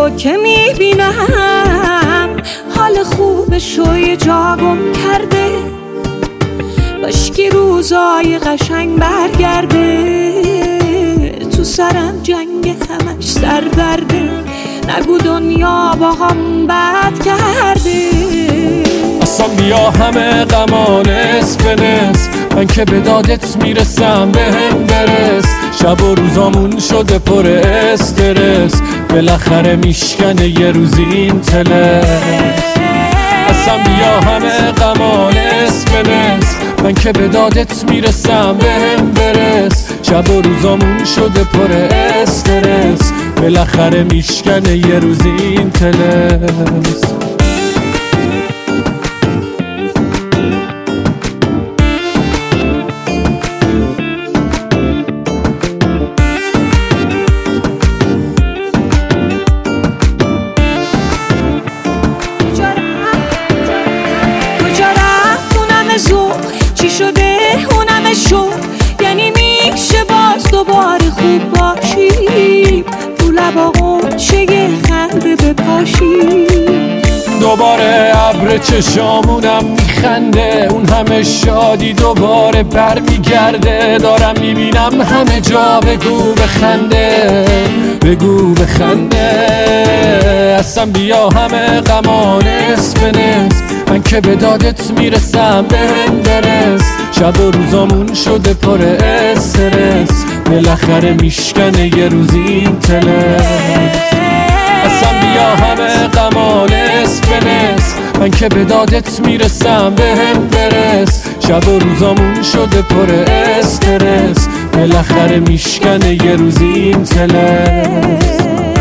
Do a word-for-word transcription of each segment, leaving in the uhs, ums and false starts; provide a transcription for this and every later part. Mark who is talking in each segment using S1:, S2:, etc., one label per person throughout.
S1: تو که میبینم حال خوبشو یه جا گم کرده، باشکی روزای قشنگ برگرده. تو سرم جنگ همش سر درده، نگو دنیا با هم بد کرده.
S2: اصلا بیا همه غما نصف به نصف، من که به دادت میرسم به هم برس. شب و روزامون شده پر استرس، بالاخره میشکنه یه روزی این تلس. اصلا بیا همه غما نصف به نصف، من که به دادت میرسم به هم برس. شب و روزامون شده پر استرس، بالاخره میشکنه یه روزی این تلس.
S1: چی شده اونم شو، یعنی میشه باز دوباره خوب باشیم، تو لبا غنچه یه خنده بپاشیم.
S2: دوباره ابر چشامونم میخنده، اون همه شادی دوباره برمیگرده. دارم میبینم همه جا بگو بخنده، بگو بخنده. اصلا بیا همه غما نصف به نصف، من که به دادت میرسم به هم برس. شب و روزامون شده پر استرس، بالاخره میشکنه یه روزی این تلس. اصلا بیا همه غما نصف به نصف، من که به دادت میرسم به هم برس. شب و روزامون شده پر استرس، بالاخره میشکنه یه روزی این تلس.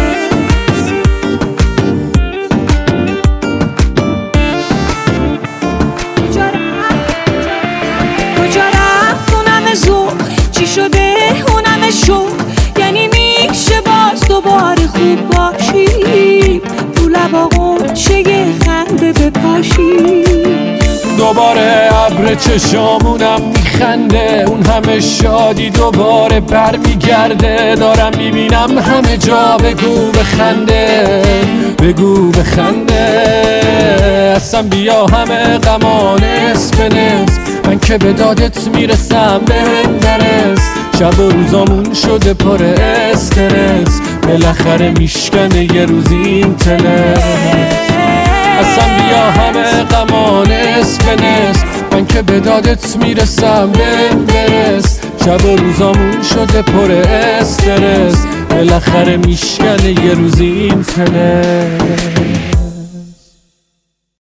S1: چی شده اونم شو، یعنی میشه باز دوباره خوب باشیم، تو لبا غنچه یه خنده بپاشیم.
S2: دوباره ابر چشامونم میخنده، اون همه شادی دوباره برمیگرده. دارم میبینم همه جا بگو بخنده، بگو بخنده. اصلا بیا همه غما نصف به نصف، من که به دادت میرسم به هم برس. شب و روزامون شده پر استرس، بالاخره میشکنه یه روزی این تلس. اصلا بیا همه غما نصف به نصف، من که به دادت میرسم به هم برس. شب و روزامون شده پر استرس، بالاخره میشکنه یه روزی این تلس.